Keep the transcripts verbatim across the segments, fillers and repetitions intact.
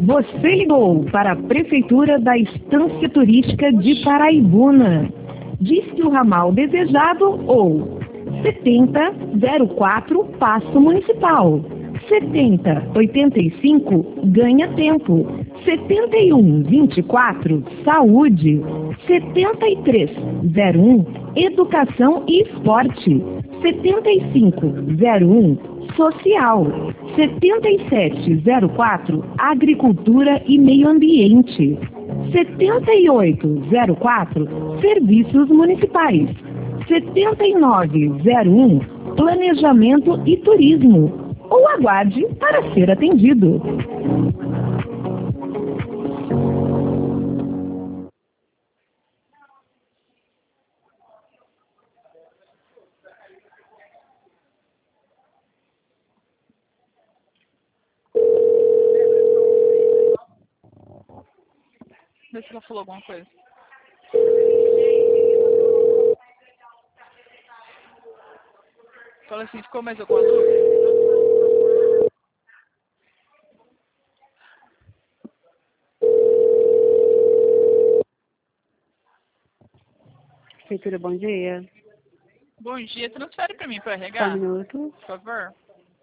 Você ligou para a Prefeitura da Estância Turística de Paraibuna. Disse o ramal desejado ou setenta zero quatro Paço Municipal. setenta oitenta e cinco Ganha Tempo. setenta e um vinte e quatro Saúde. setenta e três zero um Educação e Esporte. setenta e cinco zero um Social. setenta e sete zero quatro Agricultura e Meio Ambiente. setenta e oito zero quatro Serviços Municipais. setenta e nove zero um Planejamento e Turismo. Ou aguarde para ser atendido. Vê se ela falou alguma coisa. Fala assim, ficou mais alguma dúvida? Prefeitura, bom dia. Bom dia, transfere pra mim para R Só um H, minuto. por favor.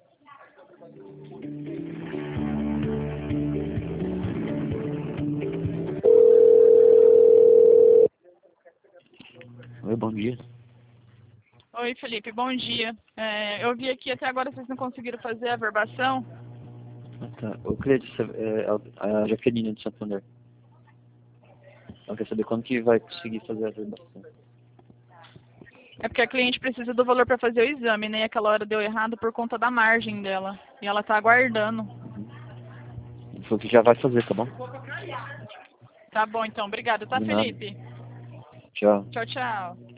Oi, bom dia. Oi, Felipe, bom dia. É, eu vi aqui até agora vocês não conseguiram fazer a verbação. Ah, tá. Eu queria saber, é, a Jaqueline de Santander. Ela quer saber quando que vai conseguir fazer a verbação. É porque a cliente precisa do valor para fazer o exame, né? E aquela hora deu errado por conta da margem dela. E ela tá aguardando. Uhum. Ele falou que já vai fazer, tá bom? Tá bom, então. Obrigada, tá, De nada. Felipe? Tchau. Tchau, tchau.